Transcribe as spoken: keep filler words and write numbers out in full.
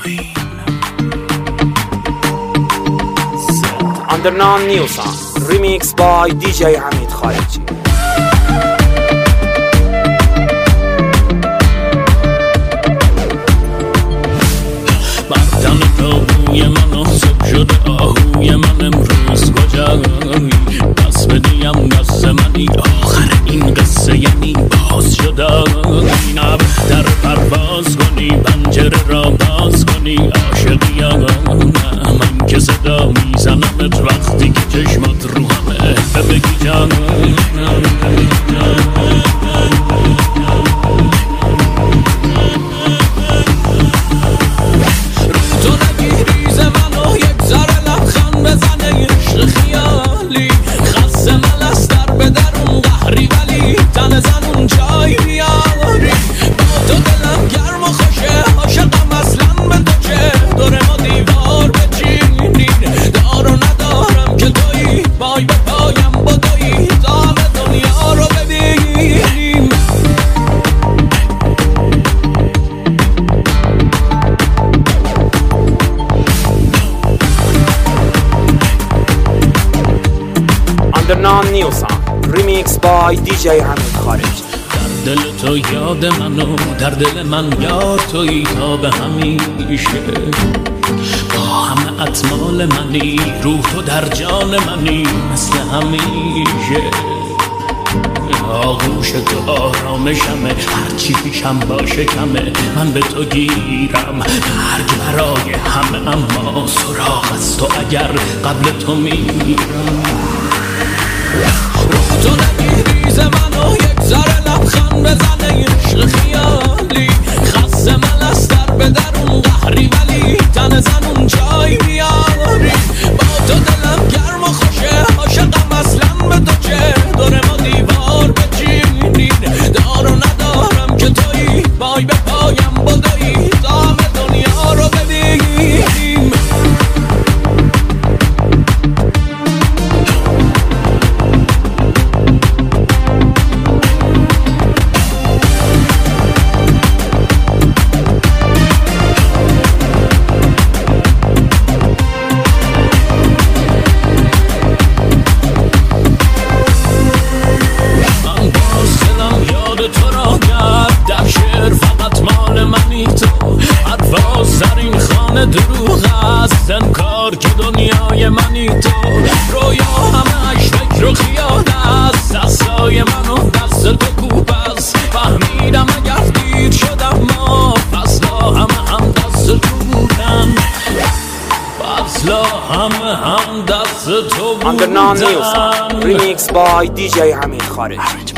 Underground New Song Remix by دی جی حمید خارجی. بردن روی من آسب شده آهوی من امروز کجایی؟ پس بدیم دست منی آخر این قصه یعنی باز شده نب در پرواز کنی پنجره را باز کنی عاشقی من که صدا میزنمت وقتی که چشمات رو همه بگی جان تو نگیری ز منو یک ذره لبخند بزنه عشق خیالی خسته ملس در به درون قهری ولی تن زنون جای بیاری با تو دلم گرم و خوشه عاشقم اصلا به تو چه دور ما دیوار بچینین دار و ندارم که تویی پای به پایم بدویی تا همه دنیا رو ببینیم. Underground New Song Remix by دی جی حمید خارجی. در دل تو یاد منو در دل من یاد تویی تا به همیشه با همه اطمال منی روح تو در جان منی مثل همیشه آغوش تو آرامشمه هرچی پیشم باشه کمه من به تو گیرم مرگ برای همه اما سراغ از تو اگر قبل تو میرم. رو تو نگیری ز منو یک ذره لبخند بزنه عشق خیالی خسته ملس در به درون قهری ولی تن زنون جای بیاری با تو دلم گرم و خوشه عاشقم اصلا به تو چه دور ما دیوار بچینین دار و ندارم که تویی پای به پایم بدویی تا همه دنیا رو ببینیم. دروغ است انکار که دنیای منی تو رویا همش فکر و خیال است دستای منو دست تو کوب است فهمیدم اگر دیر شدم ما فصلا همه هم دست تو بودن فصلا همه هم دست تو بودن. Underground New Song Remix by دی جی حمید خارجی.